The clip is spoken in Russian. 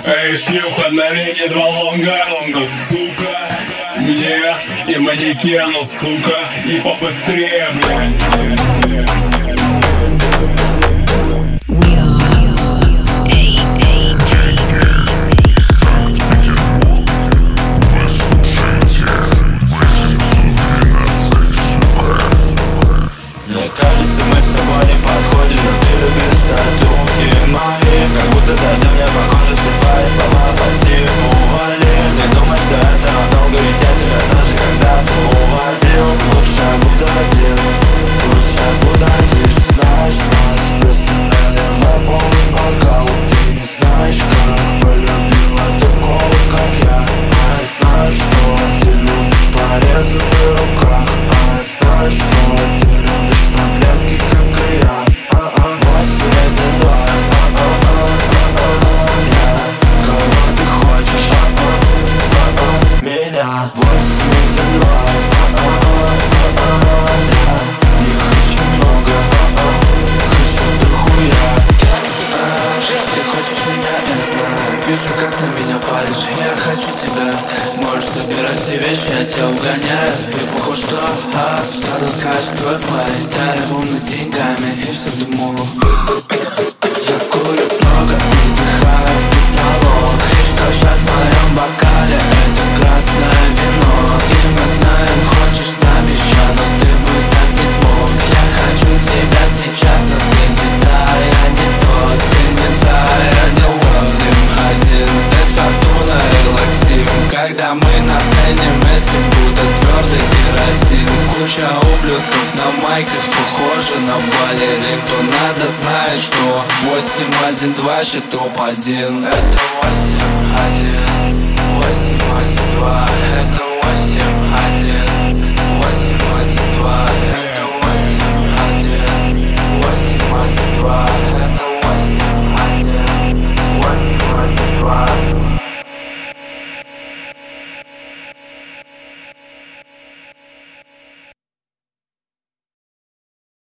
Эй, шлюха, налей 2 лонга, сука. Мне и манекену, сука. И побыстрее, блядь. Мне кажется, мы с тобой не подходим, но ты любишь татухи мои. Как будто дождем мне по коже все твои слова по типу вали. Не думай, что это надолго, ведь я тебя тоже когда-то уводил. Лучше я буду один, лучше я буду один. Знаешь нас, просто наливай полный бокал. Ты не знаешь, как полюбила такого, как я. А я знаю, что ты любишь порезы на руках. А я знаю, что ты любишь таблетки, как и я. 812. Кого ты хочешь? Меня. 812. Я хочу много, хочу дохуя. Ты хочешь меня, я знаю. Вижу, как на меня палишь. Я хочу тебя. Можешь собирать все вещи, я тебя угоняю. И похуй, что скажет твой парень. Да, я умный с деньгами и все дыму. Я курю много и вдыхаю в потолок. И что сейчас в моем бокале? Это красное вино. И мы знаем, хочешь с нами еще, но ты бы так не смог. Я хочу тебя сейчас, но ты не та, я не тот. Ты не та, я не Уэслим. Один здесь фортуна и лаксим. Когда мы на сцене вместе, будто твердый керосин. Куча ублюдков на майках, похожи на балерин. Кто надо, знает, что 812 топ-1. Это 8-1, 8-1-2. Это